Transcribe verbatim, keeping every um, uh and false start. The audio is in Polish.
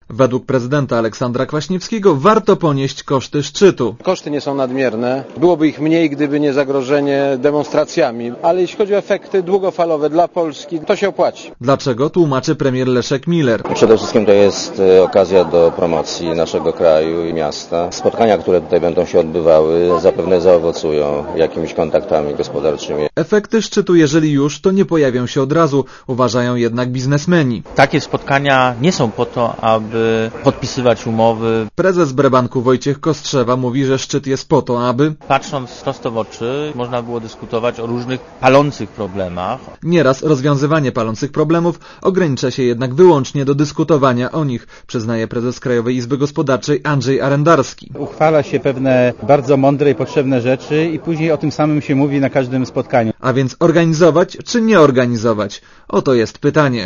Według prezydenta Aleksandra Kwaśniewskiego warto ponieść koszty szczytu. Koszty nie są nadmierne. Byłoby ich mniej, gdyby nie zagrożenie demonstracjami. Ale jeśli chodzi o efekty długofalowe dla Polski, to się opłaci. Dlaczego? Tłumaczy premier Leszek Miller. Przede wszystkim to jest okazja do promocji naszego kraju i miasta. Spotkania, które tutaj będą się odbywały, zapewne zaowocują jakimiś kontaktami gospodarczymi. Efekty szczytu, jeżeli już, to nie pojawią się od razu, uważają jednak biznesmeni. Takie spotkania nie są po to, aby podpisywać umowy. Prezes Sberbanku Wojciech Kostrzewa mówi, że szczyt jest po to, aby... Patrząc prosto w oczy, można było dyskutować o różnych palących problemach. Nieraz rozwiązywanie palących problemów ogranicza się jednak wyłącznie do dyskutowania o nich, przyznaje prezes Krajowej Izby Gospodarczej Andrzej Arendarski. Uchwala się pewne bardzo mądre i potrzebne rzeczy i później o tym samym się mówi na każdym spotkaniu. A więc organizować czy nie organizować? Oto jest pytanie.